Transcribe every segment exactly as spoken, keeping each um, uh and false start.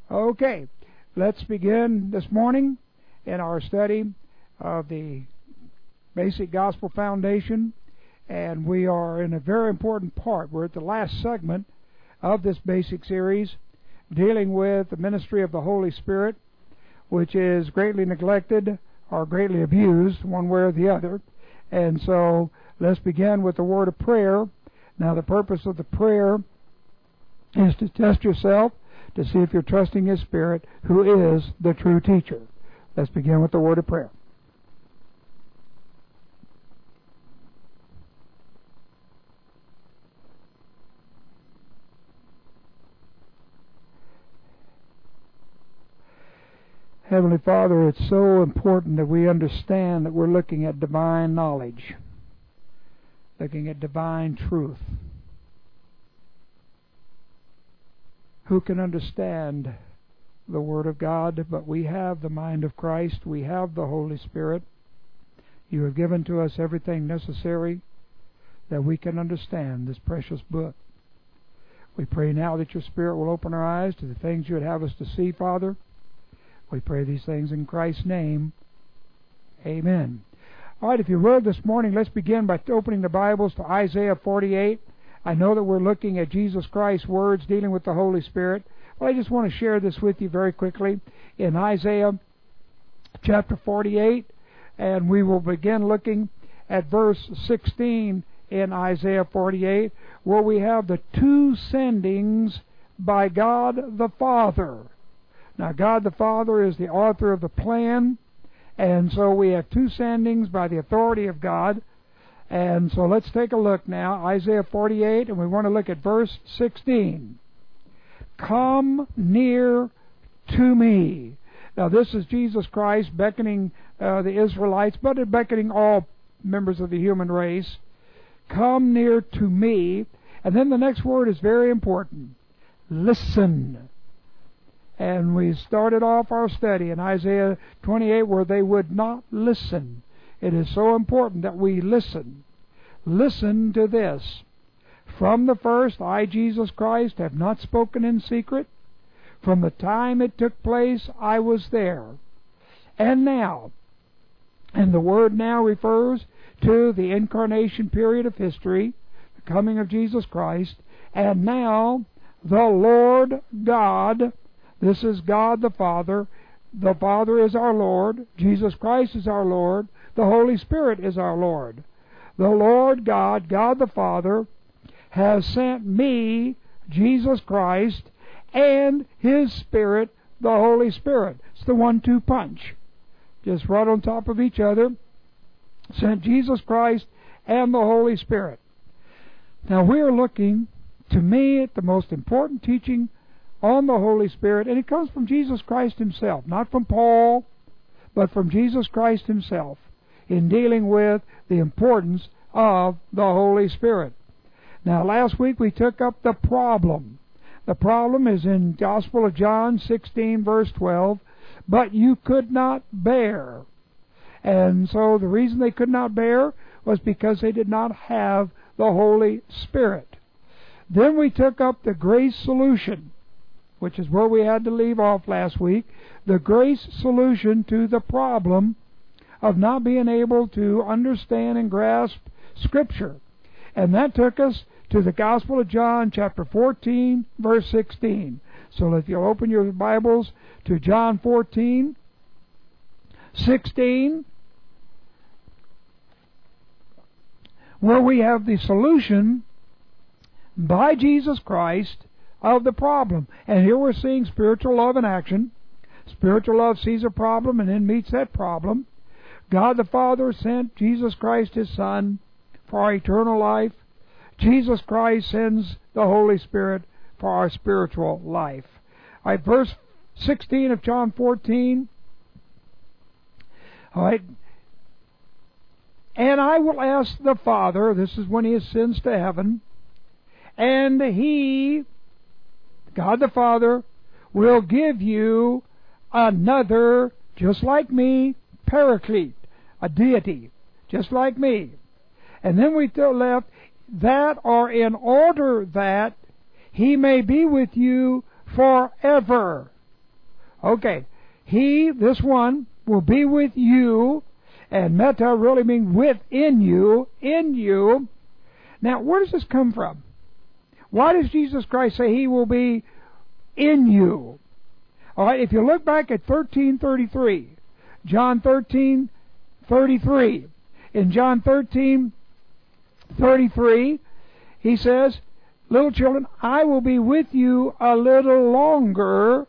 Okay, let's begin this morning in our study of the basic gospel foundation, and we are in a very important part. We're at the last segment of this basic series dealing with the ministry of the Holy Spirit, which is greatly neglected or greatly abused one way or the other. And so let's begin with the word of prayer. Now, the purpose of the prayer is to test yourself to see if you're trusting His Spirit, who is the true teacher. Let's begin with the word of prayer. Heavenly Father, it's so important that we understand that we're looking at divine knowledge, looking at divine truth. Who can understand the Word of God? But we have the mind of Christ. We have the Holy Spirit. You have given to us everything necessary that we can understand this precious book. We pray now that your Spirit will open our eyes to the things you would have us to see, Father. We pray these things in Christ's name. Amen. All right, if you would this morning, let's begin by opening the Bibles to Isaiah forty-eight. I know that we're looking at Jesus Christ's words dealing with the Holy Spirit, but I just want to share this with you very quickly in Isaiah chapter forty-eight, and we will begin looking at verse sixteen in Isaiah forty-eight, where we have the two sendings by God the Father. Now, God the Father is the author of the plan, and so we have two sendings by the authority of God. And so let's take a look now, Isaiah forty-eight, and we want to look at verse sixteen. Come near to me. Now, this is Jesus Christ beckoning uh, the Israelites, but beckoning all members of the human race. Come near to me. And then the next word is very important. Listen. And we started off our study in Isaiah twenty-eight where they would not listen. It is so important that we listen. Listen to this. From the first, I, Jesus Christ, have not spoken in secret. From the time it took place, I was there. And now, and the word now refers to the incarnation period of history, the coming of Jesus Christ. And now, the Lord God, this is God the Father. The Father is our Lord. Jesus Christ is our Lord. The Holy Spirit is our Lord. The Lord God, God the Father, has sent me, Jesus Christ, and His Spirit, the Holy Spirit. It's the one two punch. Just right on top of each other. Sent Jesus Christ and the Holy Spirit. Now we are looking, to me, at the most important teaching on the Holy Spirit, and it comes from Jesus Christ Himself, not from Paul, but from Jesus Christ Himself, in dealing with the importance of the Holy Spirit. Now, last week we took up the problem. The problem is in Gospel of John sixteen, verse twelve, but you could not bear. And so the reason they could not bear was because they did not have the Holy Spirit. Then we took up the grace solution, which is where we had to leave off last week, the grace solution to the problem of not being able to understand and grasp Scripture. And that took us to the Gospel of John, chapter fourteen, verse sixteen. So if you'll open your Bibles to John fourteen, sixteen, where we have the solution by Jesus Christ of the problem. And here we're seeing spiritual love in action. Spiritual love sees a problem and then meets that problem. God the Father sent Jesus Christ His Son for our eternal life. Jesus Christ sends the Holy Spirit for our spiritual life. All right, verse sixteen of John fourteen. All right. And I will ask the Father, this is when He ascends to heaven, and He, God the Father, will give you another, just like me, Paraclete, a deity, just like me. And then we left, that or in order that He may be with you forever. Okay. He, this one, will be with you, and meta really means within you, in you. Now, where does this come from? Why does Jesus Christ say He will be in you? All right, if you look back at thirteen thirty-three, John thirteen thirty-three, in John thirteen thirty-three, He says, little children, I will be with you a little longer.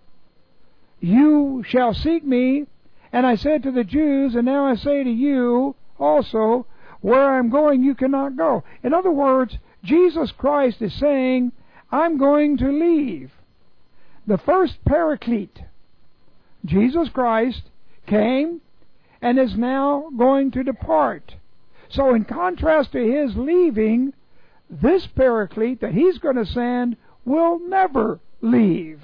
You shall seek me. And I said to the Jews, and now I say to you also, where I am going you cannot go. In other words, Jesus Christ is saying, I'm going to leave. The first Paraclete, Jesus Christ, came and is now going to depart. So in contrast to His leaving, this Paraclete that He's going to send will never leave.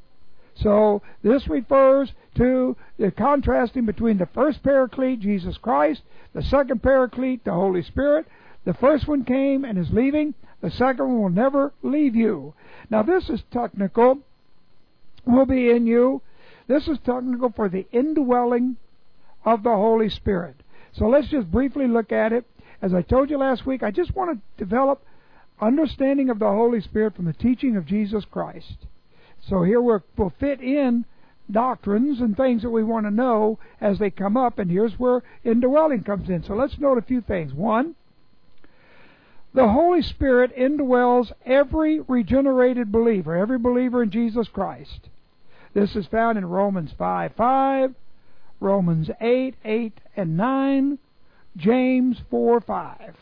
So this refers to the contrasting between the first Paraclete, Jesus Christ, the second Paraclete, the Holy Spirit. The first one came and is leaving. The second one will never leave you. Now this is technical. Will be in you. This is technical for the indwelling of the Holy Spirit. So let's just briefly look at it. As I told you last week, I just want to develop understanding of the Holy Spirit from the teaching of Jesus Christ. So here we're, we'll fit in doctrines and things that we want to know as they come up, and here's where indwelling comes in. So let's note a few things. One, the Holy Spirit indwells every regenerated believer, every believer in Jesus Christ. This is found in Romans five five, Romans eight eight and nine, James four five.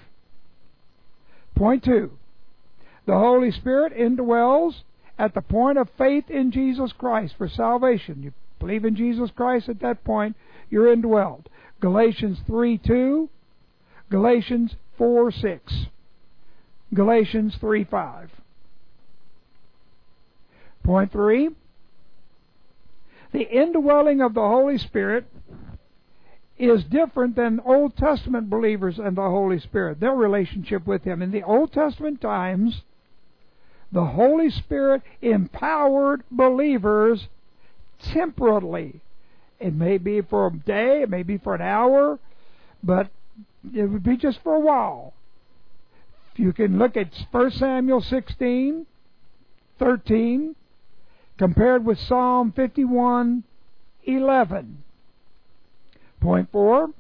Point two, the Holy Spirit indwells at the point of faith in Jesus Christ for salvation. You believe in Jesus Christ at that point, you're indwelled. Galatians three two, Galatians four six, Galatians three five. Point three, the indwelling of the Holy Spirit is different than Old Testament believers and the Holy Spirit, their relationship with Him. In the Old Testament times, the Holy Spirit empowered believers temporally. It may be for a day, it may be for an hour, but it would be just for a while. You can look at First Samuel sixteen thirteen compared with Psalm fifty-one eleven. Point four,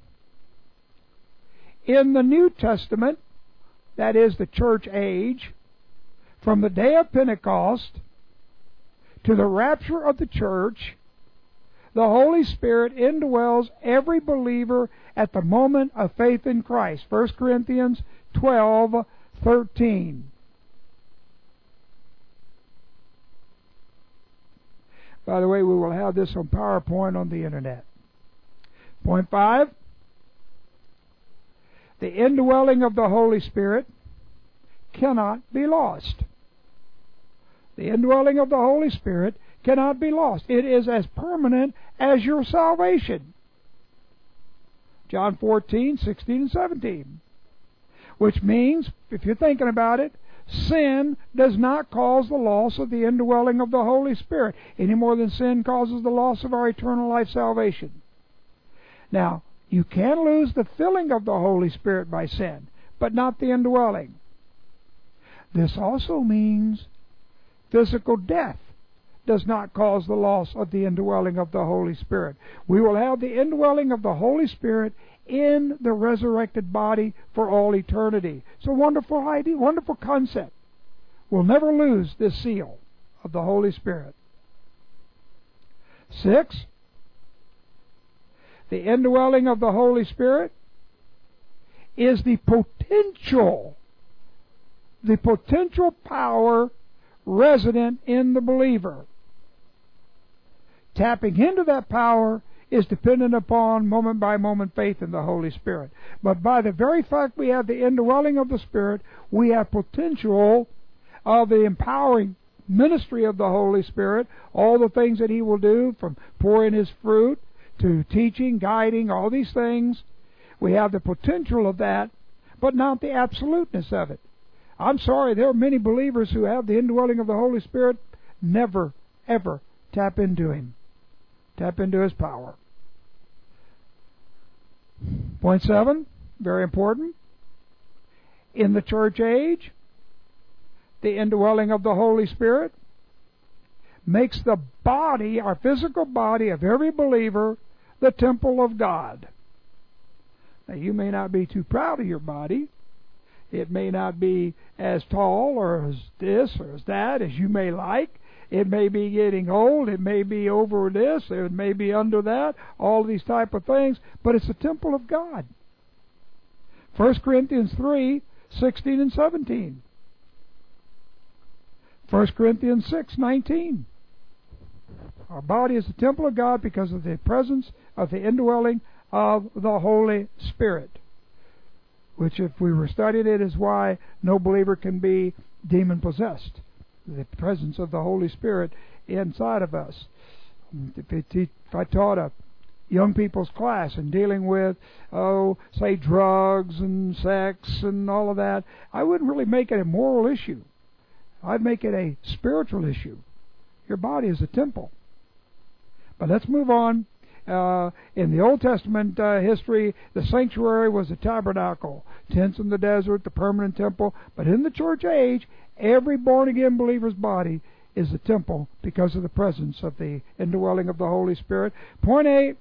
in the New Testament, that is the church age, from the day of Pentecost to the rapture of the church, the Holy Spirit indwells every believer at the moment of faith in Christ. First Corinthians twelve thirteen. By the way, we will have this on PowerPoint on the internet. Point five, the indwelling of the Holy Spirit cannot be lost. The indwelling of the Holy Spirit cannot be lost. It is as permanent as your salvation. John fourteen sixteen and seventeen. Which means, if you're thinking about it, sin does not cause the loss of the indwelling of the Holy Spirit any more than sin causes the loss of our eternal life salvation. Now, you can lose the filling of the Holy Spirit by sin, but not the indwelling. This also means physical death does not cause the loss of the indwelling of the Holy Spirit. We will have the indwelling of the Holy Spirit in the resurrected body for all eternity. It's a wonderful idea, wonderful concept. We'll never lose this seal of the Holy Spirit. Six, the indwelling of the Holy Spirit is the potential, the potential power resident in the believer. Tapping into that power is dependent upon moment-by-moment faith in the Holy Spirit. But by the very fact we have the indwelling of the Spirit, we have potential of the empowering ministry of the Holy Spirit, all the things that He will do, from pouring His fruit to teaching, guiding, all these things. We have the potential of that, but not the absoluteness of it. I'm sorry, there are many believers who have the indwelling of the Holy Spirit, never, ever tap into Him. Tap into His power. Point seven, very important. In the church age, the indwelling of the Holy Spirit makes the body, our physical body of every believer, the temple of God. Now, you may not be too proud of your body. It may not be as tall or as this or as that as you may like. It may be getting old. It may be over this. It may be under that. All these type of things. But it's the temple of God. First Corinthians three, sixteen and seventeen. First Corinthians six, nineteen. Our body is the temple of God because of the presence of the indwelling of the Holy Spirit, which, if we were studying it, is why no believer can be demon-possessed. The presence of the Holy Spirit inside of us. If I taught a young people's class and dealing with, oh, say drugs and sex and all of that, I wouldn't really make it a moral issue. I'd make it a spiritual issue. Your body is a temple. But let's move on. Uh, in the Old Testament uh, history, the sanctuary was a tabernacle, tents in the desert, the permanent temple. But in the church age, every born-again believer's body is a temple because of the presence of the indwelling of the Holy Spirit. Point eight,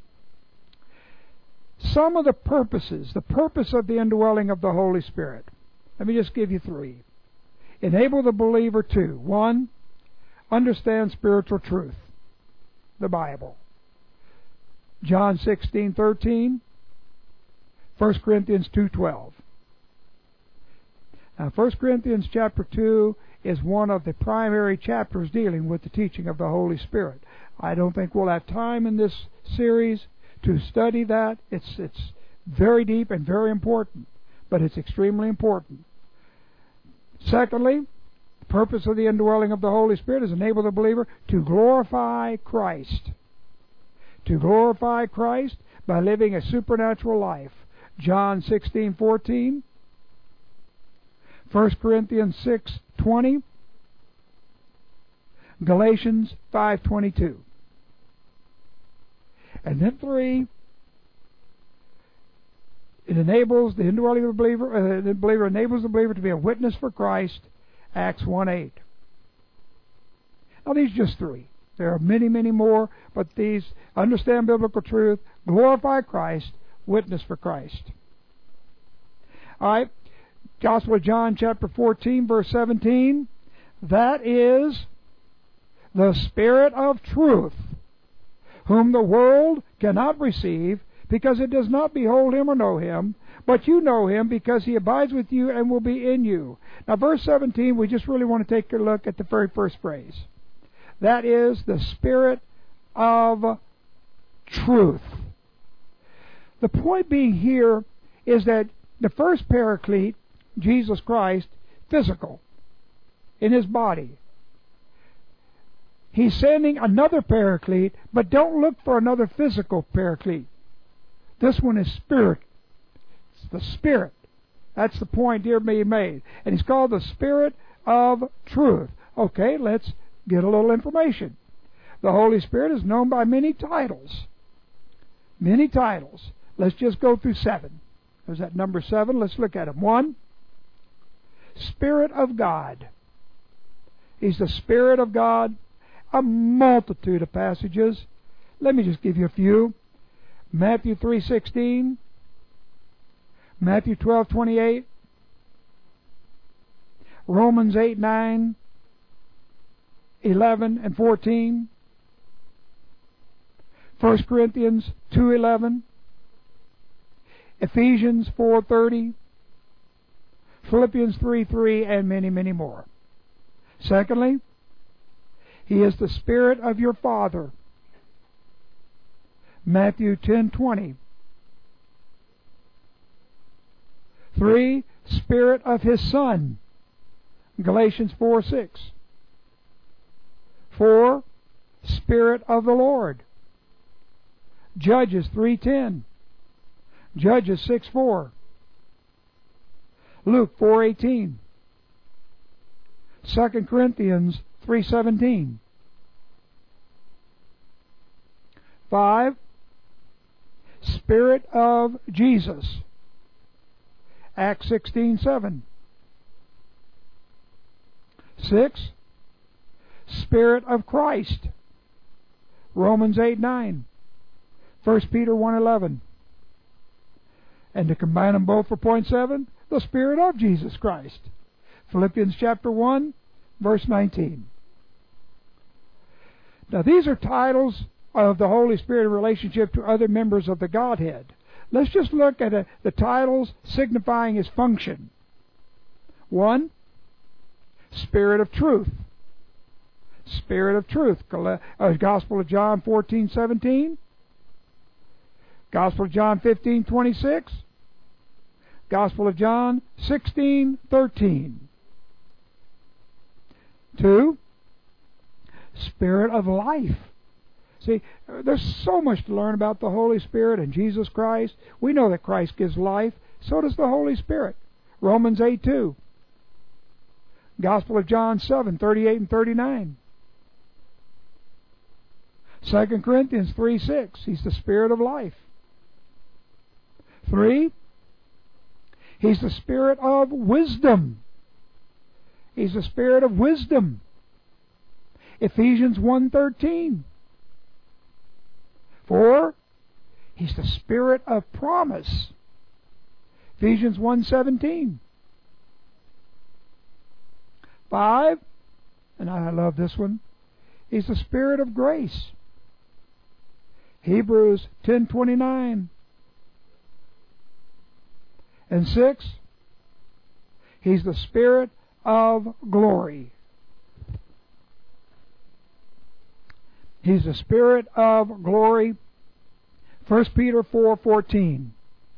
some of the purposes, the purpose of the indwelling of the Holy Spirit. Let me just give you three. Enable the believer to, one, understand spiritual truth, the Bible. John sixteen thirteen, First Corinthians two twelve. Now, First Corinthians chapter two is one of the primary chapters dealing with the teaching of the Holy Spirit. I don't think we'll have time in this series to study that. It's it's very deep and very important, but it's extremely important. Secondly, the purpose of the indwelling of the Holy Spirit is to enable the believer to glorify Christ. To glorify Christ by living a supernatural life. John sixteen fourteen, First Corinthians six twenty, Galatians five twenty-two. And then three, it enables the indwelling of the believer, uh, the believer enables the believer to be a witness for Christ, Acts one eight. Now these are just three. There are many, many more, but these understand biblical truth, glorify Christ, witness for Christ. All right, Gospel of John chapter fourteen, verse seventeen. That is the Spirit of truth, whom the world cannot receive, because it does not behold Him or know Him, but you know Him, because He abides with you and will be in you. Now, verse seventeen, we just really want to take a look at the very first phrase. That is the Spirit of truth. The point being here is that the first Paraclete, Jesus Christ, physical, in His body. He's sending another Paraclete, but don't look for another physical Paraclete. This one is spirit. It's the Spirit. That's the point here being made. And He's called the Spirit of truth. Okay, let's get a little information. The Holy Spirit is known by many titles. Many titles. Let's just go through seven. There's that number seven. Let's look at them. One, Spirit of God. He's the Spirit of God. A multitude of passages. Let me just give you a few. Matthew three sixteen, Matthew twelve twenty-eight, Romans eight nine, eleven and fourteen, First Corinthians two eleven, Ephesians four thirty, Philippians three three, and many, many more. Secondly, He is the Spirit of your Father. Matthew ten twenty. Three, Spirit of His Son. Galatians four six. Four, Spirit of the Lord. Judges three ten. Judges six four. Luke four eighteen. Second Corinthians three seventeen. Five, Spirit of Jesus. Acts sixteen seven. Six, Spirit of Christ. Romans eight nine. First Peter one eleven. And to combine them both for point seven, the Spirit of Jesus Christ. Philippians chapter one, verse nineteen. Now these are titles of the Holy Spirit in relationship to other members of the Godhead. Let's just look at a, the titles signifying His function. One, Spirit of Truth. Spirit of Truth. Uh, Gospel of John fourteen seventeen. Gospel of John fifteen twenty-six. Gospel of John sixteen thirteen. Two, Spirit of Life. See, there's so much to learn about the Holy Spirit and Jesus Christ. We know that Christ gives life. So does the Holy Spirit. Romans eight two. Gospel of John seven thirty-eight and thirty-nine. Second Corinthians three six. He's the Spirit of life. Three, He's the Spirit of wisdom. He's the Spirit of wisdom. Ephesians one thirteen. Four, He's the Spirit of promise. Ephesians one seventeen. Five, and I love this one, He's the Spirit of grace. Hebrews ten twenty-nine. And six, He's the Spirit of glory. He's the Spirit of glory. First Peter four fourteen.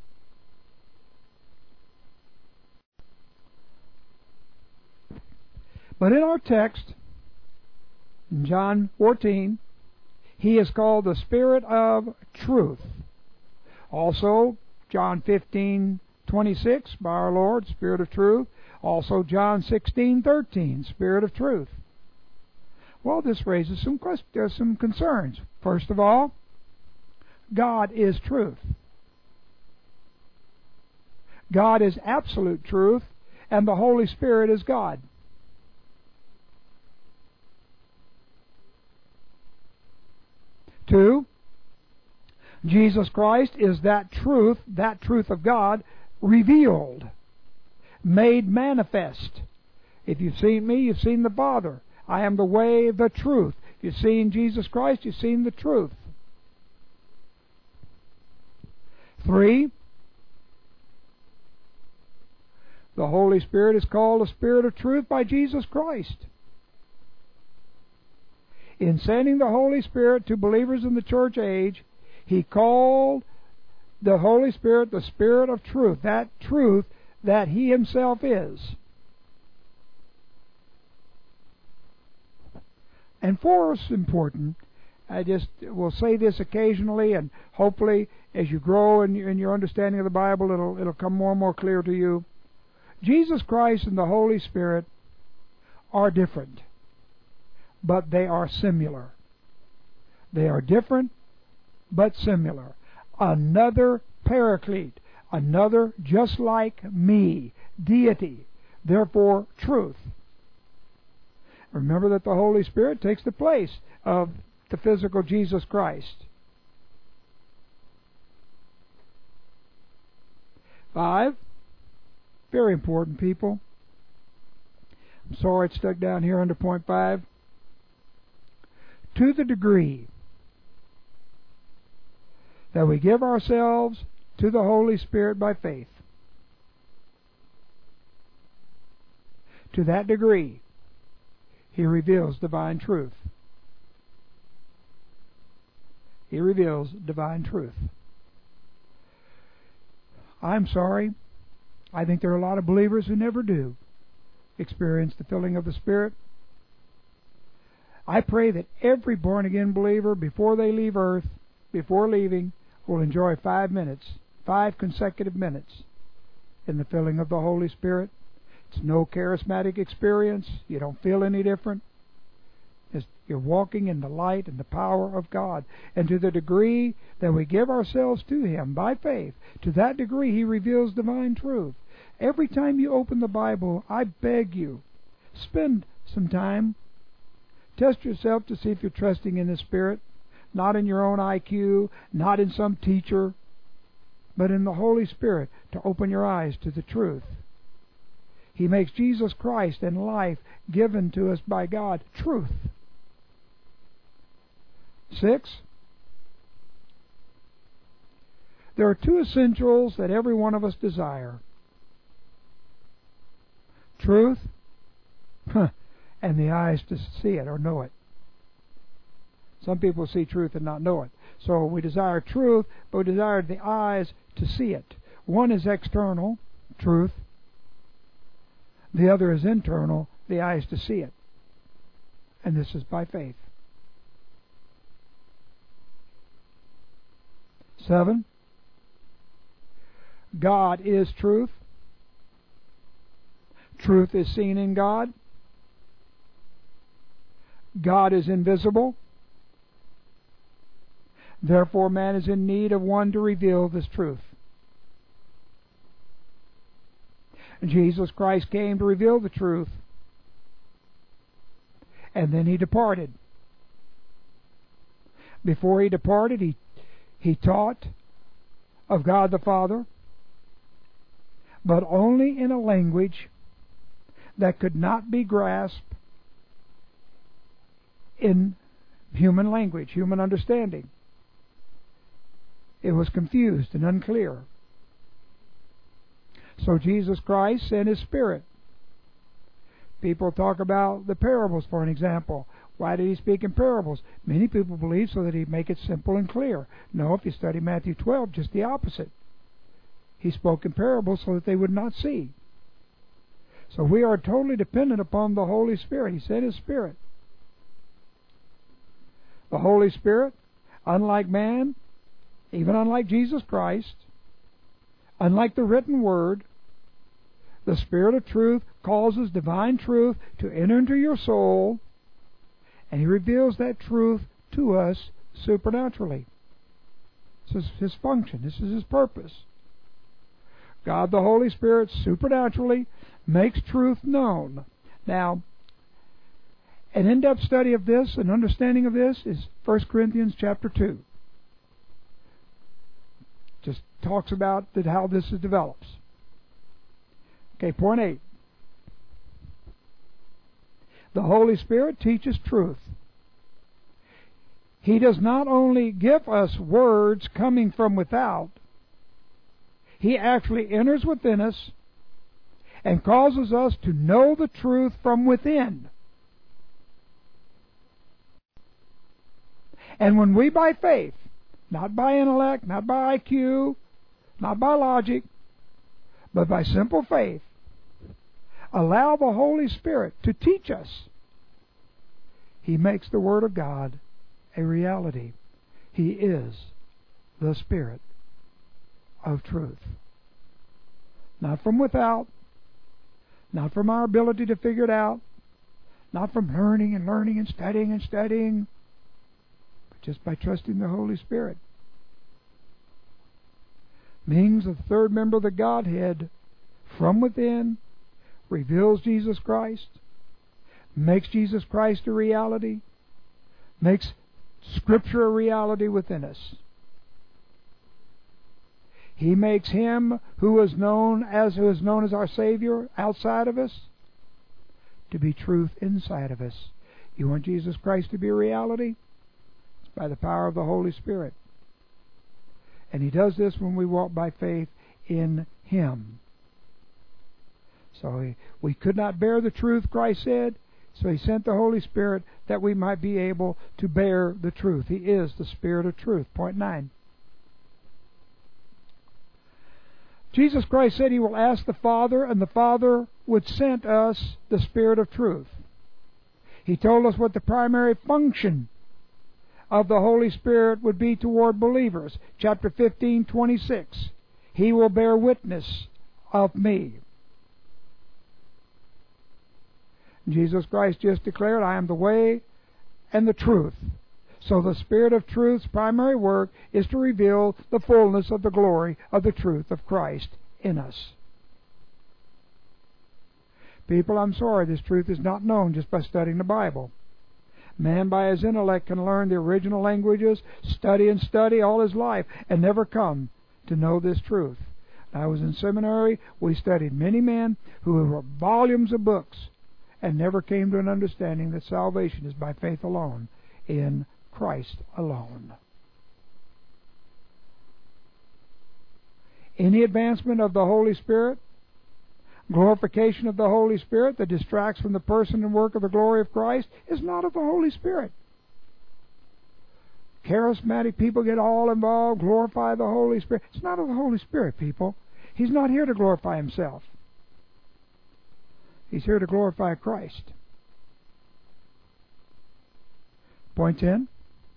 But in our text, in John fourteen, He is called the Spirit of truth. Also, John fifteen twenty-six, by our Lord, Spirit of truth. Also, John sixteen thirteen, Spirit of truth. Well, this raises some questions, some concerns. First of all, God is truth. God is absolute truth, and the Holy Spirit is God. Two, Jesus Christ is that truth, that truth of God, revealed, made manifest. If you've seen me, you've seen the Father. I am the way, the truth. If you've seen Jesus Christ, you've seen the truth. Three, the Holy Spirit is called the Spirit of truth by Jesus Christ. In sending the Holy Spirit to believers in the church age, He called the Holy Spirit the Spirit of truth, that truth that He Himself is. And fourth, important, I just will say this occasionally, and hopefully as you grow in your, in your understanding of the Bible, it'll, it'll come more and more clear to you. Jesus Christ and the Holy Spirit are different, but they are similar. They are different, but similar. Another Paraclete, another just like me, deity, therefore truth. Remember that the Holy Spirit takes the place of the physical Jesus Christ. Five, very important, people. I'm sorry it's stuck down here under point five. To the degree that we give ourselves to the Holy Spirit by faith, to that degree, He reveals divine truth. He reveals divine truth. I'm sorry. I think there are a lot of believers who never do experience the filling of the Spirit. I pray that every born-again believer, before they leave earth, before leaving, will enjoy five minutes, five consecutive minutes in the filling of the Holy Spirit. It's no charismatic experience. You don't feel any different. It's You're walking in the light and the power of God. And to the degree that we give ourselves to Him by faith, to that degree He reveals divine truth. Every time you open the Bible, I beg you, spend some time. Test yourself to see if you're trusting in the Spirit, not in your own I Q, not in some teacher, but in the Holy Spirit to open your eyes to the truth. He makes Jesus Christ and life given to us by God truth. Six, there are two essentials that every one of us desire. Truth, and the eyes to see it or know it. Some people see truth and not know it. So we desire truth, but we desire the eyes to see it. One is external, truth. The other is internal, the eyes to see it. And this is by faith. Seven, God is truth. Truth is seen in God. God is invisible. Therefore, man is in need of one to reveal this truth. Jesus Christ came to reveal the truth. And then He departed. Before He departed, He, he taught of God the Father, but only in a language that could not be grasped in human language, human understanding. It was confused and unclear. So Jesus Christ sent His Spirit. People talk about the parables, for an example. Why did He speak in parables? Many people believe so that He'd make it simple and clear. No, if you study Matthew twelve, just the opposite. He spoke in parables so that they would not see. So we are totally dependent upon the Holy Spirit. He sent His Spirit. The Holy Spirit, unlike man, even unlike Jesus Christ, unlike the written Word, the Spirit of truth causes divine truth to enter into your soul, and He reveals that truth to us supernaturally. This is His function. This is His purpose. God the Holy Spirit supernaturally makes truth known. Now, an in-depth study of this, an understanding of this, is First Corinthians chapter two. Just talks about that how this is develops. Okay, point eight. The Holy Spirit teaches truth. He does not only give us words coming from without, He actually enters within us and causes us to know the truth from within. And when we, by faith, not by intellect, not by I Q, not by logic, but by simple faith, allow the Holy Spirit to teach us, He makes the Word of God a reality. He is the Spirit of truth. Not from without, not from our ability to figure it out, not from learning and learning and studying and studying, but just by trusting the Holy Spirit. Means the third member of the Godhead from within reveals Jesus Christ, makes Jesus Christ a reality, makes Scripture a reality within us. He makes Him who is known as who is known as our Savior outside of us to be truth inside of us. You want Jesus Christ to be a reality? It's by the power of the Holy Spirit. And He does this when we walk by faith in Him. So he, we could not bear the truth, Christ said, so He sent the Holy Spirit that we might be able to bear the truth. He is the Spirit of truth. Point nine. Jesus Christ said He will ask the Father, and the Father would send us the Spirit of truth. He told us what the primary function of the Holy Spirit would be toward believers. Chapter fifteen, twenty-six. He will bear witness of me. Jesus Christ just declared, I am the way and the truth. So the Spirit of truth's primary work is to reveal the fullness of the glory of the truth of Christ in us. People, I'm sorry, this truth is not known just by studying the Bible. Man by his intellect can learn the original languages, study and study all his life, and never come to know this truth. I was in seminary. We studied many men who wrote volumes of books and never came to an understanding that salvation is by faith alone, in Christ alone. Any advancement of the Holy Spirit, glorification of the Holy Spirit that distracts from the person and work of the glory of Christ is not of the Holy Spirit. Charismatic people get all involved, glorify the Holy Spirit. It's not of the Holy Spirit, people. He's not here to glorify himself. He's here to glorify Christ. Point ten.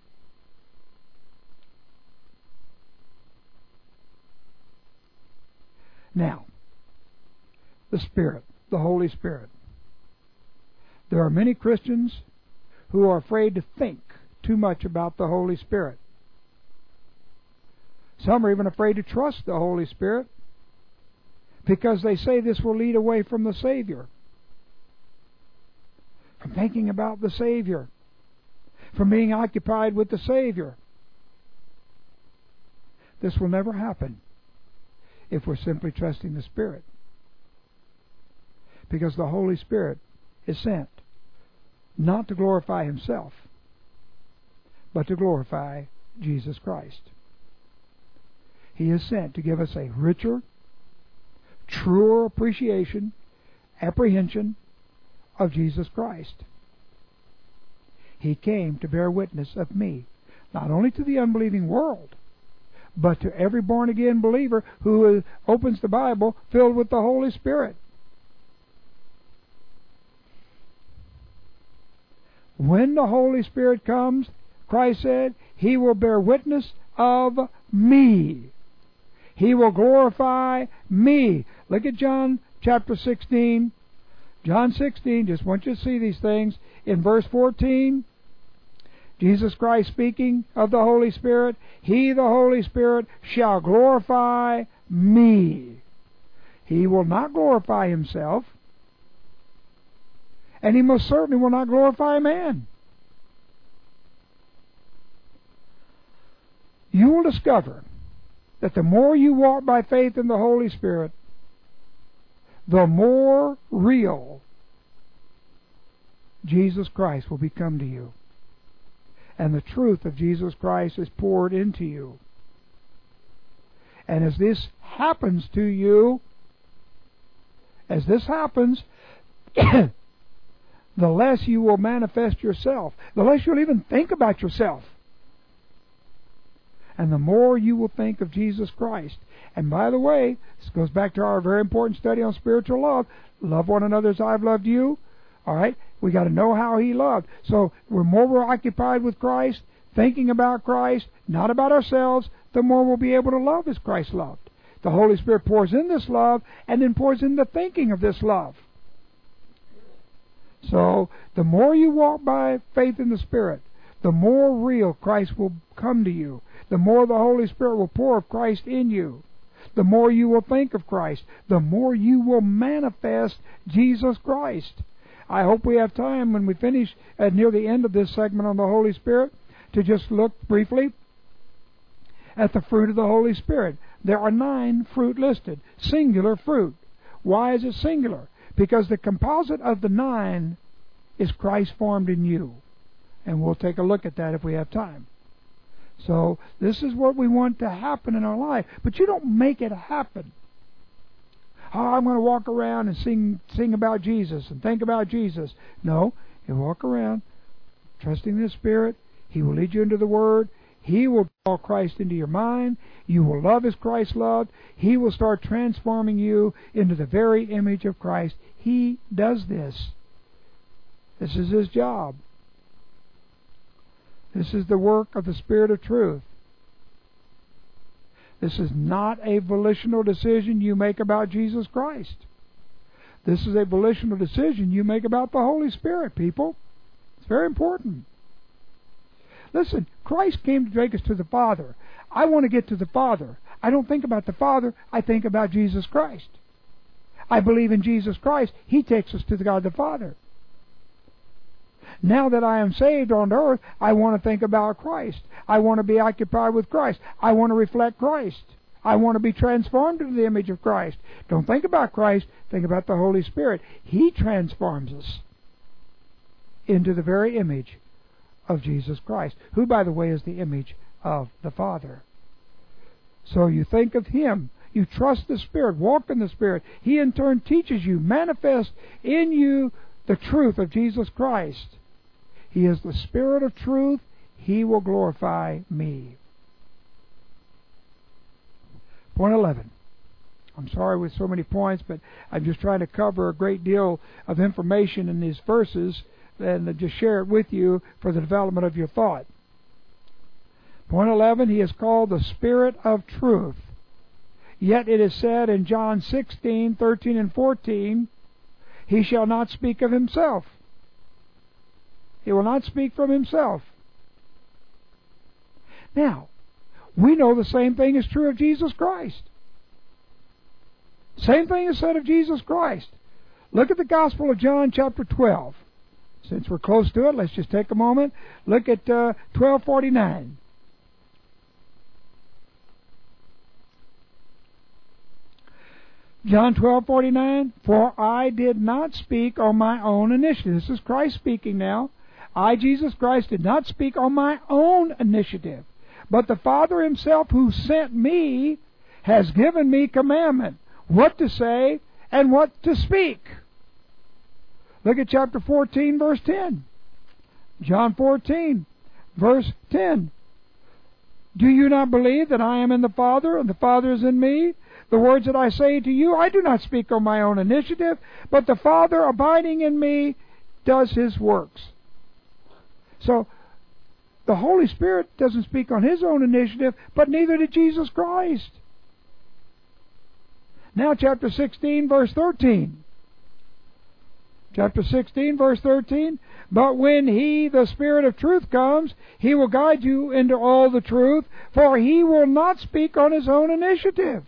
Now, the Spirit, the Holy Spirit. There are many Christians who are afraid to think too much about the Holy Spirit. Some are even afraid to trust the Holy Spirit because they say this will lead away from the Savior, from thinking about the Savior, from being occupied with the Savior. This will never happen if we're simply trusting the Spirit, because the Holy Spirit is sent not to glorify Himself, but to glorify Jesus Christ. He is sent to give us a richer, truer appreciation, apprehension of Jesus Christ. He came to bear witness of me, not only to the unbelieving world, but to every born-again believer who opens the Bible filled with the Holy Spirit. When the Holy Spirit comes, Christ said, He will bear witness of me. He will glorify me. Look at John chapter sixteen. John sixteen, just want you to see these things. In verse fourteen, Jesus Christ speaking of the Holy Spirit, He, the Holy Spirit, shall glorify me. He will not glorify Himself, and He most certainly will not glorify man. You will discover that the more you walk by faith in the Holy Spirit, the more real Jesus Christ will become to you. And the truth of Jesus Christ is poured into you. And as this happens to you, as this happens, the less you will manifest yourself, the less you'll even think about yourself. And the more you will think of Jesus Christ. And by the way, this goes back to our very important study on spiritual love. Love one another as I've loved you. All right? We got to know how He loved. So the more we're occupied with Christ, thinking about Christ, not about ourselves, the more we'll be able to love as Christ loved. The Holy Spirit pours in this love and then pours in the thinking of this love. So the more you walk by faith in the Spirit, the more real Christ will come to you. The more the Holy Spirit will pour of Christ in you. The more you will think of Christ. The more you will manifest Jesus Christ. I hope we have time when we finish at near the end of this segment on the Holy Spirit to just look briefly at the fruit of the Holy Spirit. There are nine fruit listed. Singular fruit. Why is it singular? Because the composite of the nine is Christ formed in you. And we'll take a look at that if we have time. So this is what we want to happen in our life. But you don't make it happen. Oh, I'm going to walk around and sing sing about Jesus and think about Jesus. No, you walk around trusting the Spirit. He will lead you into the Word. He will draw Christ into your mind. You will love as Christ loved. He will start transforming you into the very image of Christ. He does this. This is His job. This is the work of the Spirit of truth. This is not a volitional decision you make about Jesus Christ. This is a volitional decision you make about the Holy Spirit, people. It's very important. Listen, Christ came to take us to the Father. I want to get to the Father. I don't think about the Father. I think about Jesus Christ. I believe in Jesus Christ. He takes us to the God the Father. Now that I am saved on earth, I want to think about Christ. I want to be occupied with Christ. I want to reflect Christ. I want to be transformed into the image of Christ. Don't think about Christ. Think about the Holy Spirit. He transforms us into the very image of Jesus Christ, who, by the way, is the image of the Father. So you think of Him. You trust the Spirit. Walk in the Spirit. He, in turn, teaches you, manifests in you the truth of Jesus Christ. He is the Spirit of truth. He will glorify me. Point eleven. I'm sorry with so many points, but I'm just trying to cover a great deal of information in these verses and just share it with you for the development of your thought. Point eleven, He is called the Spirit of truth. Yet it is said in John sixteen, thirteen, and fourteen, He shall not speak of Himself. He will not speak from Himself. Now, we know the same thing is true of Jesus Christ. Same thing is said of Jesus Christ. Look at the Gospel of John chapter twelve. Since we're close to it, let's just take a moment. Look at uh, twelve forty-nine. John twelve forty-nine, For I did not speak on my own initiative. This is Christ speaking now. I, Jesus Christ, did not speak on my own initiative, but the Father Himself who sent me has given me commandment what to say and what to speak. Look at chapter fourteen, verse ten. John fourteen, verse ten. Do you not believe that I am in the Father and the Father is in me? The words that I say to you, I do not speak on my own initiative, but the Father abiding in me does His works. So, the Holy Spirit doesn't speak on His own initiative, but neither did Jesus Christ. Now, chapter sixteen, verse thirteen. Chapter sixteen, verse thirteen. But when He, the Spirit of truth, comes, He will guide you into all the truth, for He will not speak on His own initiative.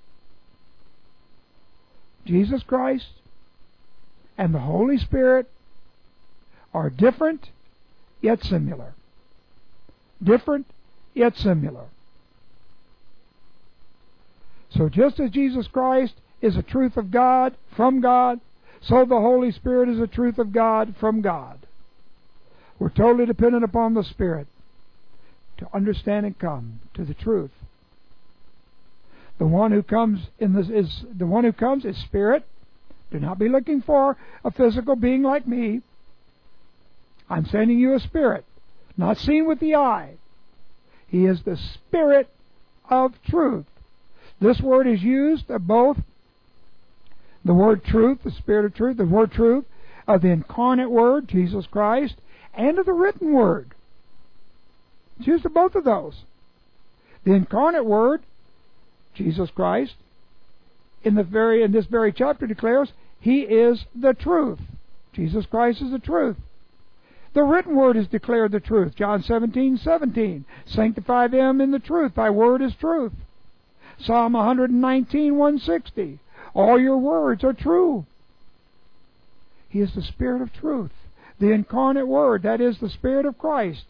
Jesus Christ and the Holy Spirit are different, yet similar. Different, yet similar. So just as Jesus Christ is a truth of God, from God, so the Holy Spirit is a truth of God, from God. We're totally dependent upon the Spirit to understand and come to the truth. The one who comes in this is the one who comes is Spirit. Do not be looking for a physical being like me. I'm sending you a Spirit, not seen with the eye. He is the Spirit of truth. This word is used of both the word truth, the Spirit of truth, the word truth, of the incarnate Word, Jesus Christ, and of the written Word. It's used of both of those. The incarnate Word, Jesus Christ, in the very in this very chapter declares He is the truth. Jesus Christ is the truth. The written Word is declared the truth. John seventeen, seventeen. Sanctify them in the truth. Thy word is truth. Psalm one nineteen, one sixty. All your words are true. He is the Spirit of truth. The incarnate Word, that is the Spirit of Christ.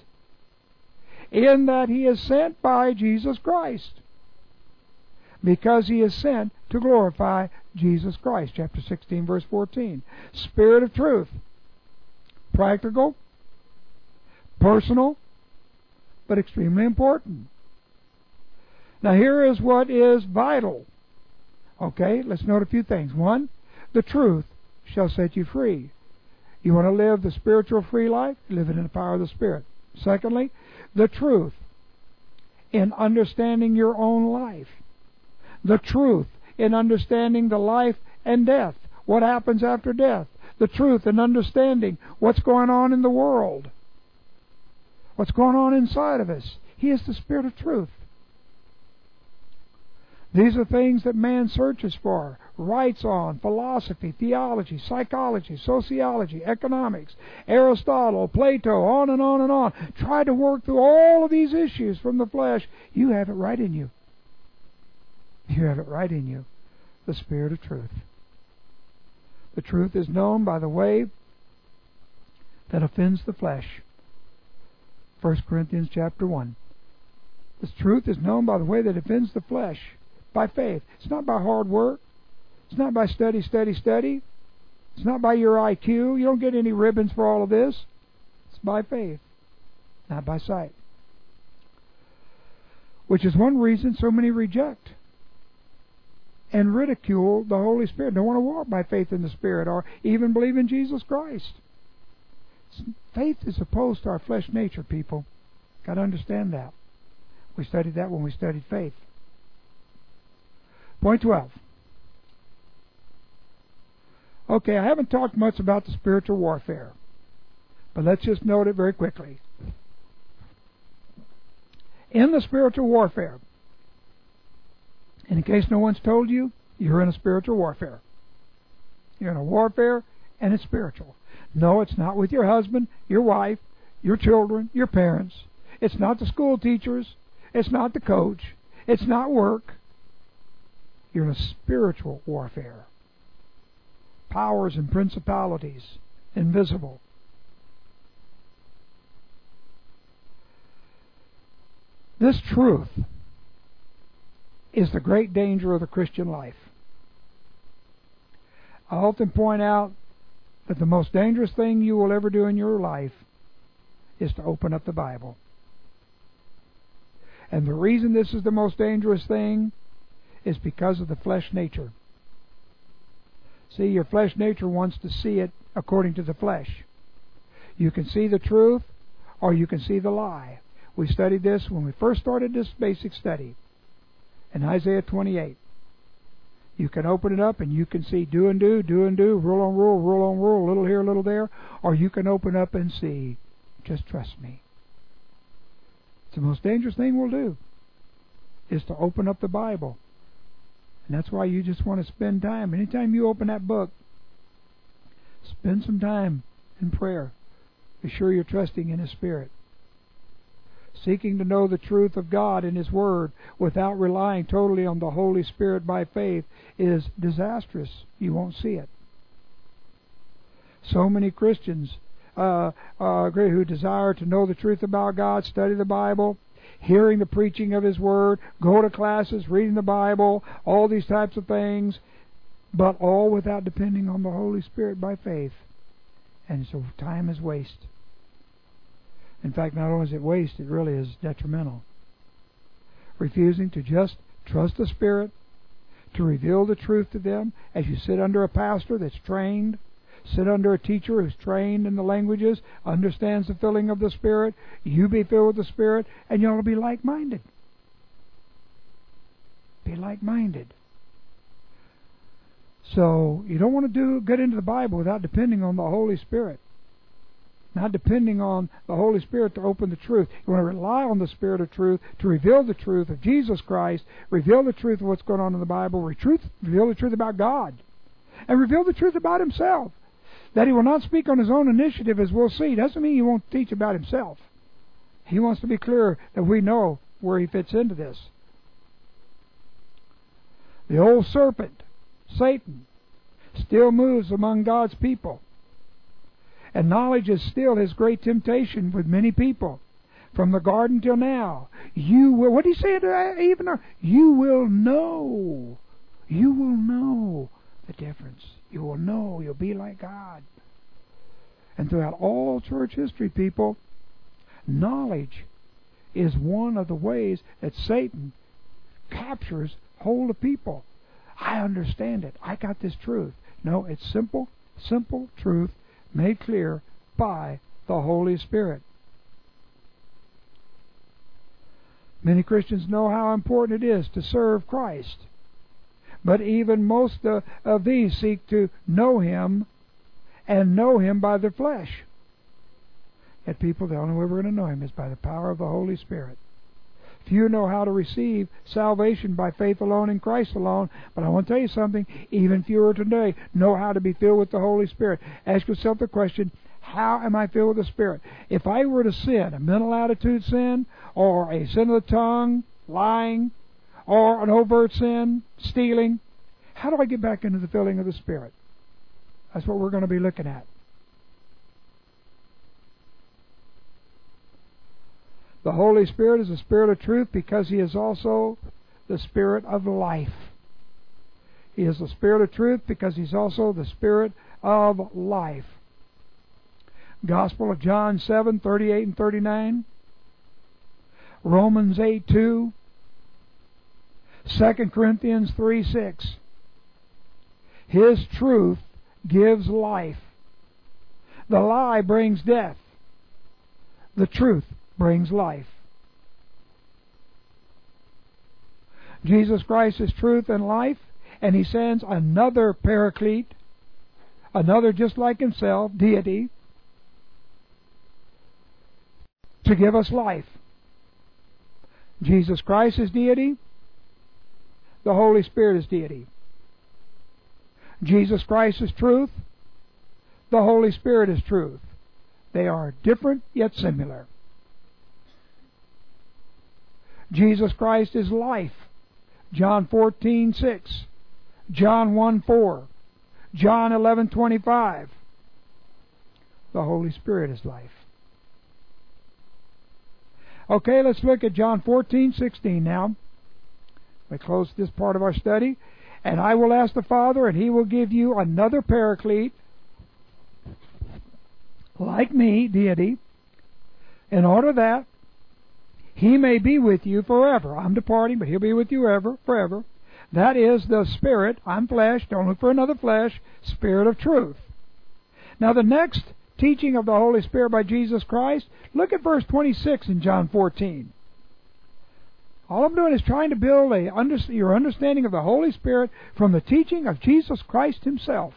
In that He is sent by Jesus Christ. Because He is sent to glorify Jesus Christ. Chapter sixteen, verse fourteen. Spirit of truth. Practical, personal, but extremely important. Now here is what is vital. Okay, let's note a few things. One, the truth shall set you free. You want to live the spiritual free life? Live it in the power of the Spirit. Secondly, the truth in understanding your own life. The truth in understanding the life and death. What happens after death. The truth in understanding what's going on in the world. What's going on inside of us. He is the Spirit of truth. These are things that man searches for, writes on: philosophy, theology, psychology, sociology, economics, Aristotle, Plato, on and on and on. Try to work through all of these issues from the flesh. You have it right in you. You have it right in you. The Spirit of truth. The truth is known by the way that offends the flesh. First Corinthians chapter one. The truth is known by the way that offends the flesh. By faith. It's not by hard work. It's not by study, study, study. It's not by your I Q. You don't get any ribbons for all of this. It's by faith, not by sight. Which is one reason so many reject and ridicule the Holy Spirit. Don't want to walk by faith in the Spirit or even believe in Jesus Christ. Faith is opposed to our flesh nature, people. Got to understand that. We studied that when we studied faith. Point twelve. Okay, I haven't talked much about the spiritual warfare, but let's just note it very quickly. In the spiritual warfare, and in case no one's told you, you're in a spiritual warfare. You're in a warfare, and it's spiritual. No, it's not with your husband, your wife, your children, your parents. It's not the school teachers. It's not the coach. It's not work. You're in a spiritual warfare. Powers and principalities, invisible. This truth is the great danger of the Christian life. I often point out that the most dangerous thing you will ever do in your life is to open up the Bible. And the reason this is the most dangerous thing is because of the flesh nature. See, your flesh nature wants to see it according to the flesh. You can see the truth or you can see the lie. We studied this when we first started this basic study in Isaiah twenty-eight. You can open it up and you can see do and do, do and do, rule on rule, rule on rule, little here, little there. Or you can open up and see, just trust me. It's the most dangerous thing we'll do, is to open up the Bible. And that's why you just want to spend time. Anytime you open that book, spend some time in prayer. Be sure you're trusting in His Spirit. Seeking to know the truth of God in His Word without relying totally on the Holy Spirit by faith is disastrous. You won't see it. So many Christians uh, uh, who desire to know the truth about God, study the Bible, hearing the preaching of His Word, go to classes, reading the Bible, all these types of things, but all without depending on the Holy Spirit by faith. And so time is waste. In fact, not only is it waste, it really is detrimental. Refusing to just trust the Spirit, to reveal the truth to them as you sit under a pastor that's trained, sit under a teacher who's trained in the languages, understands the filling of the Spirit, you be filled with the Spirit, and you'll be like-minded. Be like-minded. So, you don't want to do get into the Bible without depending on the Holy Spirit. Not depending on the Holy Spirit to open the truth. You want to rely on the Spirit of truth to reveal the truth of Jesus Christ, reveal the truth of what's going on in the Bible, reveal the truth about God, and reveal the truth about Himself. That He will not speak on His own initiative, as we'll see, doesn't mean He won't teach about Himself. He wants to be clear that we know where He fits into this. The old serpent, Satan, still moves among God's people. And knowledge is still his great temptation with many people. From the garden till now. You will, what did he say to Eve? You will know. You will know the difference. You will know. You'll be like God. And throughout all church history, people, knowledge is one of the ways that Satan captures hold of people. I understand it. I got this truth. No, it's simple, simple truth made clear by the Holy Spirit. Many Christians know how important it is to serve Christ. But even most of, of these seek to know Him and know Him by the flesh. Yet people, the only way we're going to know Him is by the power of the Holy Spirit. Few know how to receive salvation by faith alone in Christ alone. But I want to tell you something, even fewer today know how to be filled with the Holy Spirit. Ask yourself the question, how am I filled with the Spirit? If I were to sin, a mental attitude sin, or a sin of the tongue, lying, or an overt sin, stealing, how do I get back into the filling of the Spirit? That's what we're going to be looking at. The Holy Spirit is the Spirit of truth because He is also the Spirit of life. He is the Spirit of truth because He's also the Spirit of life. Gospel of John seven, thirty-eight and thirty-nine. Romans eight, two. Second Corinthians three, six. His truth gives life. The lie brings death. The truth brings life. Jesus Christ is truth and life, and He sends another Paraclete, another just like Himself, deity, to give us life. Jesus Christ is deity. The Holy Spirit is deity. Jesus Christ is truth. The Holy Spirit is truth. They are different yet similar. Jesus Christ is life. John fourteen, six. John one, four. John eleven, twenty-five. The Holy Spirit is life. Okay, let's look at John fourteen, sixteen now. We close this part of our study. And I will ask the Father, and He will give you another Paraclete, like me, deity, in order that He may be with you forever. I'm departing, but He'll be with you ever, forever. That is the Spirit. I'm flesh. Don't look for another flesh. Spirit of truth. Now the next teaching of the Holy Spirit by Jesus Christ, look at verse twenty-six in John fourteen. All I'm doing is trying to build a under, your understanding of the Holy Spirit from the teaching of Jesus Christ Himself.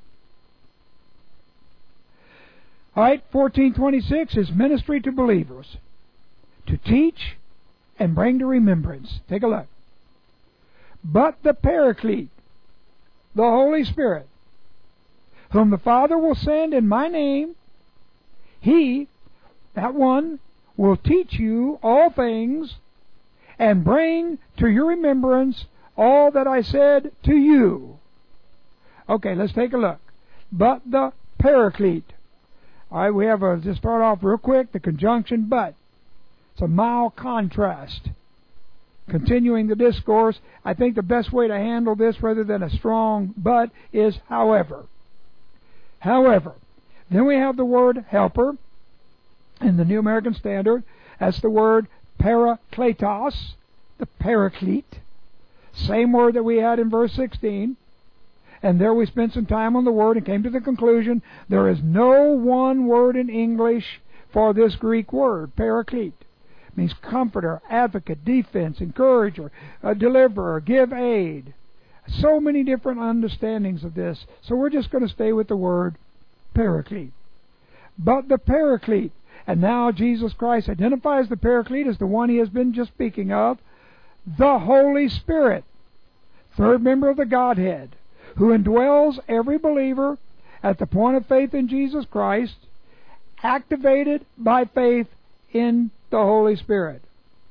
All right, fourteen twenty-six is ministry to believers, to teach and bring to remembrance. Take a look. But the Paraclete, the Holy Spirit, whom the Father will send in my name, He, that one, will teach you all things and bring to your remembrance all that I said to you. Okay, let's take a look. But the Paraclete. All right, we have a, just start off real quick, the conjunction but. It's a mild contrast. Continuing the discourse, I think the best way to handle this rather than a strong but is however. However. Then we have the word helper in the New American Standard. That's the word Parakletos, the Paraclete. Same word that we had in verse sixteen. And there we spent some time on the word and came to the conclusion there is no one word in English for this Greek word, Paraclete. It means comforter, advocate, defense, encourager, uh, deliverer, give aid. So many different understandings of this. So we're just going to stay with the word Paraclete. But the Paraclete. And now Jesus Christ identifies the Paraclete as the one He has been just speaking of, the Holy Spirit, third member of the Godhead, who indwells every believer at the point of faith in Jesus Christ, activated by faith in the Holy Spirit.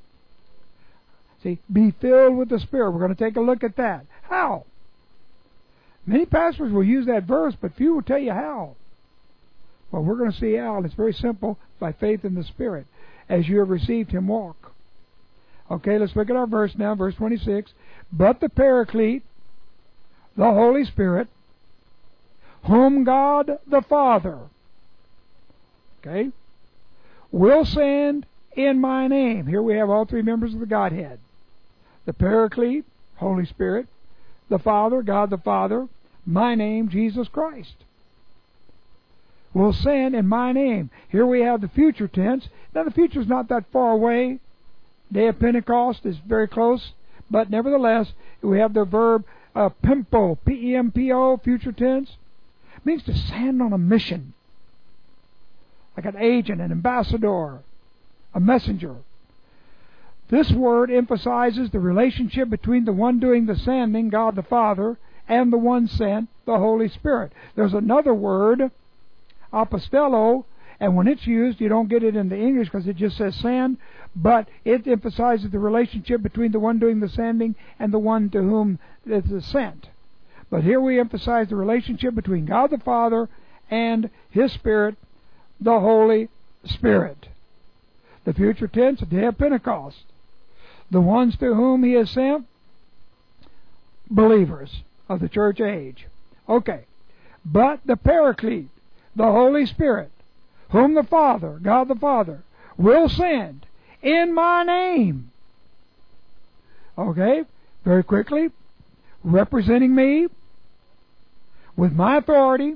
See, be filled with the Spirit. We're going to take a look at that. How? Many pastors will use that verse, but few will tell you how. Well, we're going to see how, and it's very simple, by faith in the Spirit. As you have received Him, walk. Okay, let's look at our verse now, verse twenty-six. But the Paraclete, the Holy Spirit, whom God the Father, okay, will send in my name. Here we have all three members of the Godhead. The Paraclete, Holy Spirit, the Father, God the Father, my name, Jesus Christ. Will send in my name. Here we have the future tense. Now the future is not that far away. Day of Pentecost is very close. But nevertheless, we have the verb uh, pimpo, P E M P O, future tense. It means to send on a mission. Like an agent, an ambassador, a messenger. This word emphasizes the relationship between the one doing the sending, God the Father, and the one sent, the Holy Spirit. There's another word, apostello, and when it's used, you don't get it in the English because it just says send, but it emphasizes the relationship between the one doing the sending and the one to whom it is sent. But here we emphasize the relationship between God the Father and His Spirit, the Holy Spirit. The future tense, the day of Pentecost. The ones to whom He has sent, believers of the church age. Okay. But the Paraclete, the Holy Spirit, whom the Father, God the Father, will send in my name. Okay? Very quickly. Representing me with my authority,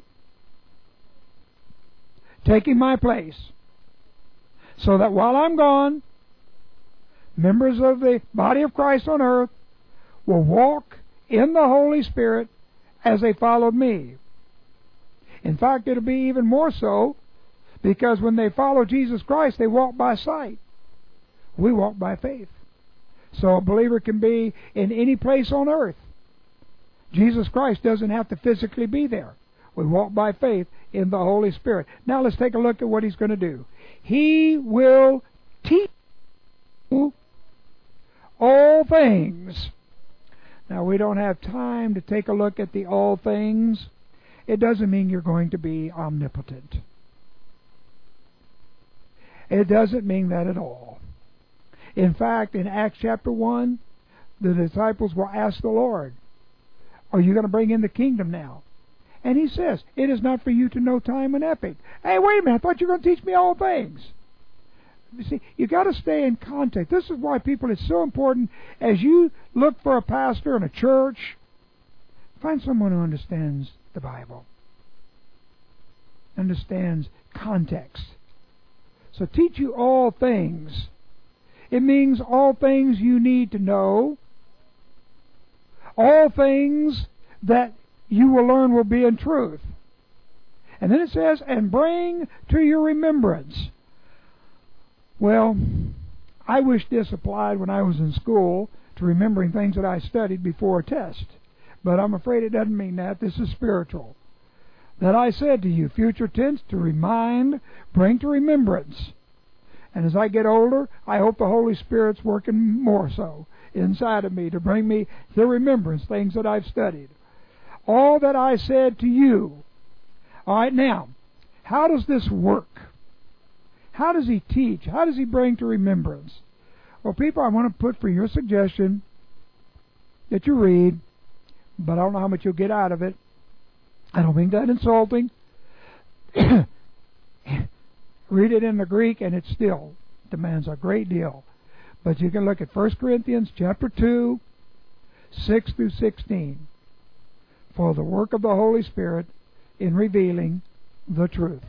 taking my place, so that while I'm gone, members of the body of Christ on earth will walk in the Holy Spirit as they followed me. In fact, it'll be even more so, because when they follow Jesus Christ, they walk by sight. We walk by faith. So a believer can be in any place on earth. Jesus Christ doesn't have to physically be there. We walk by faith in the Holy Spirit. Now let's take a look at what He's going to do. He will teach you all things. Now we don't have time to take a look at the all things. It doesn't mean you're going to be omnipotent. It doesn't mean that at all. In fact, in Acts chapter one, the disciples will ask the Lord, are you going to bring in the kingdom now? And He says, it is not for you to know time and epoch. Hey, wait a minute, I thought you were going to teach me all things. You see, you got to stay in context. This is why, people, it's so important as you look for a pastor in a church, find someone who understands the Bible, understands context. So teach you all things. It means all things you need to know, all things that you will learn will be in truth. And then it says, and bring to your remembrance. Well, I wish this applied when I was in school to remembering things that I studied before a test. But I'm afraid it doesn't mean that. This is spiritual. That I said to you, future tense, to remind, bring to remembrance. And as I get older, I hope the Holy Spirit's working more so inside of me to bring me to remembrance things that I've studied. All that I said to you. All right, now, how does this work? How does He teach? How does He bring to remembrance? Well, people, I want to put for your suggestion that you read, but I don't know how much you'll get out of it. I don't mean that insulting. Read it in the Greek, and it still demands a great deal. But you can look at First Corinthians chapter two, six through sixteen, for the work of the Holy Spirit in revealing the truth.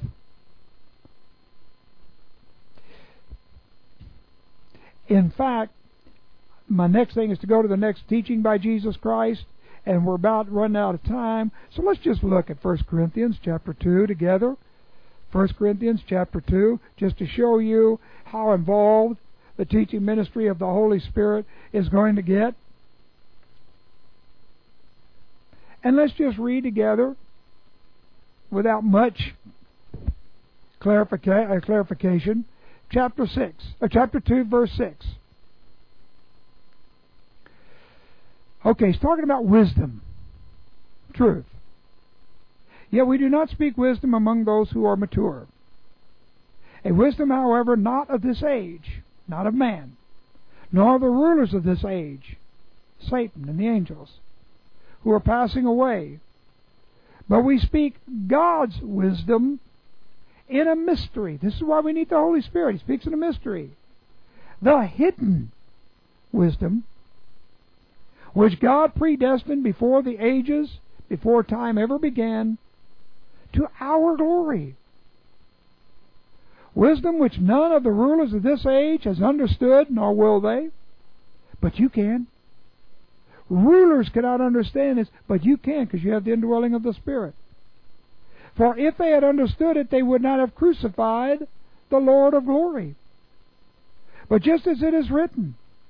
In fact, my next thing is to go to the next teaching by Jesus Christ, and we're about running out of time. So let's just look at First Corinthians chapter two together. First Corinthians chapter two, just to show you how involved the teaching ministry of the Holy Spirit is going to get. And let's just read together without much clarifica- uh, clarification. Chapter six, uh, chapter two, verse six. Okay, he's talking about wisdom, truth. Yet we do not speak wisdom among those who are mature. A wisdom, however, not of this age, not of man, nor of the rulers of this age, Satan and the angels, who are passing away. But we speak God's wisdom in a mystery. This is why we need the Holy Spirit. He speaks in a mystery. The hidden wisdom, which God predestined before the ages, before time ever began, to our glory. Wisdom which none of the rulers of this age has understood, nor will they. But you can. Rulers cannot understand this, but you can, because you have the indwelling of the Spirit. For if they had understood it, they would not have crucified the Lord of glory. But just as it is written,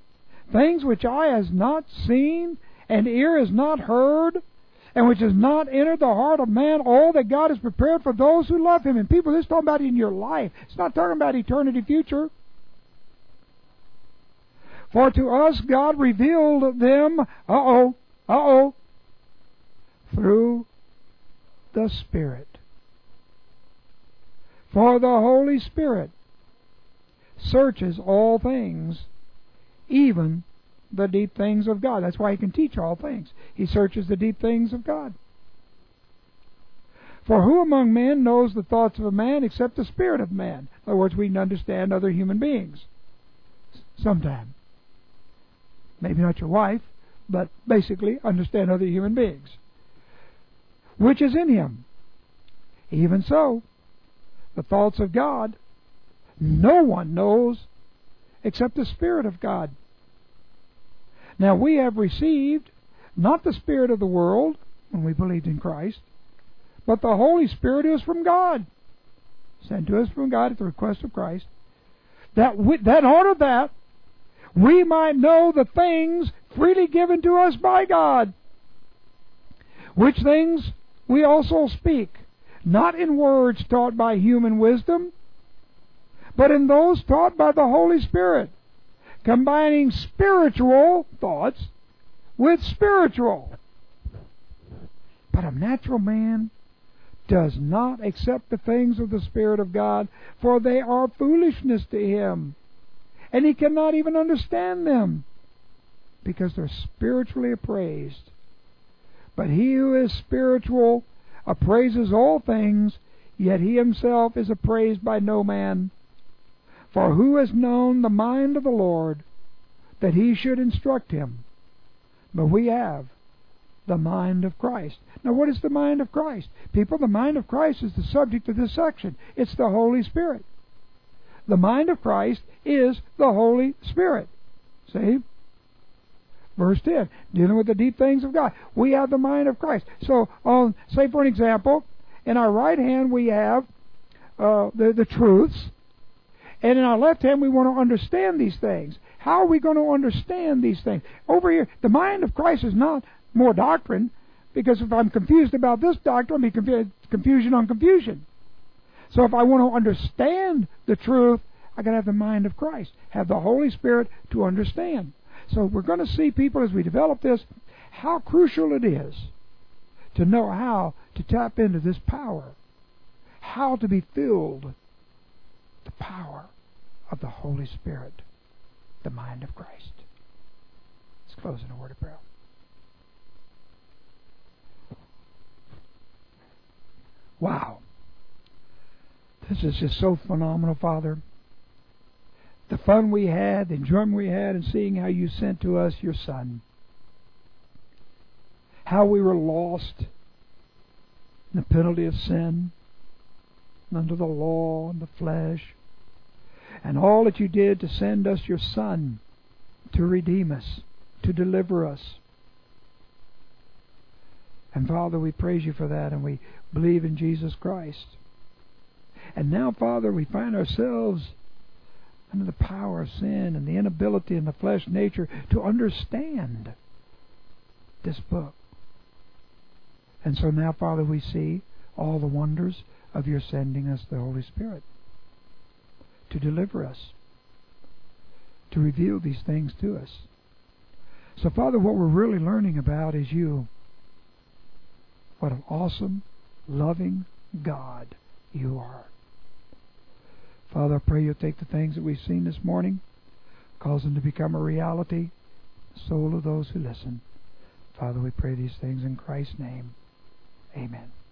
things which eye has not seen, and ear has not heard, and which has not entered the heart of man, all that God has prepared for those who love Him. And people, this is talking about in your life. It's not talking about eternity future. For to us God revealed them, uh-oh, uh-oh, through the Spirit. For the Holy Spirit searches all things, even the deep things of God. That's why He can teach all things. He searches the deep things of God. For who among men knows the thoughts of a man except the spirit of man? In other words, we can understand other human beings. Sometime. Maybe not your wife, but basically understand other human beings. Which is in him. Even so, the thoughts of God, no one knows except the Spirit of God. Now we have received not the spirit of the world when we believed in Christ, but the Holy Spirit who is from God, sent to us from God at the request of Christ, that we, that in order that we might know the things freely given to us by God, which things we also speak, not in words taught by human wisdom, but in those taught by the Holy Spirit, combining spiritual thoughts with spiritual. But a natural man does not accept the things of the Spirit of God, for they are foolishness to him, and he cannot even understand them, because they're spiritually appraised. But he who is spiritual appraises all things, yet he himself is appraised by no man. For who has known the mind of the Lord, that he should instruct him? But we have the mind of Christ. Now what is the mind of Christ? People, the mind of Christ is the subject of this section. It's the Holy Spirit. The mind of Christ is the Holy Spirit. See? Verse ten, dealing with the deep things of God. We have the mind of Christ. So, on, say for an example, in our right hand we have uh, the, the truths, and in our left hand we want to understand these things. How are we going to understand these things? Over here, the mind of Christ is not more doctrine, because if I'm confused about this doctrine, I'll be confu- confusion on confusion. So if I want to understand the truth, I've got to have the mind of Christ, have the Holy Spirit to understand. So we're going to see, people, as we develop this, how crucial it is to know how to tap into this power, how to be filled with the power of the Holy Spirit, the mind of Christ. Let's close in a word of prayer. Wow. This is just so phenomenal, Father. The fun we had, the enjoyment we had in seeing how you sent to us your Son. How we were lost in the penalty of sin, under the law and the flesh. And all that you did to send us your Son to redeem us, to deliver us. And Father, we praise you for that, and we believe in Jesus Christ. And now, Father, we find ourselves under the power of sin and the inability in the flesh nature to understand this book. And so now, Father, we see all the wonders of your sending us the Holy Spirit to deliver us, to reveal these things to us. So, Father, what we're really learning about is you. What an awesome, loving God you are. Father, I pray you'll take the things that we've seen this morning, cause them to become a reality, the soul of those who listen. Father, we pray these things in Christ's name. Amen.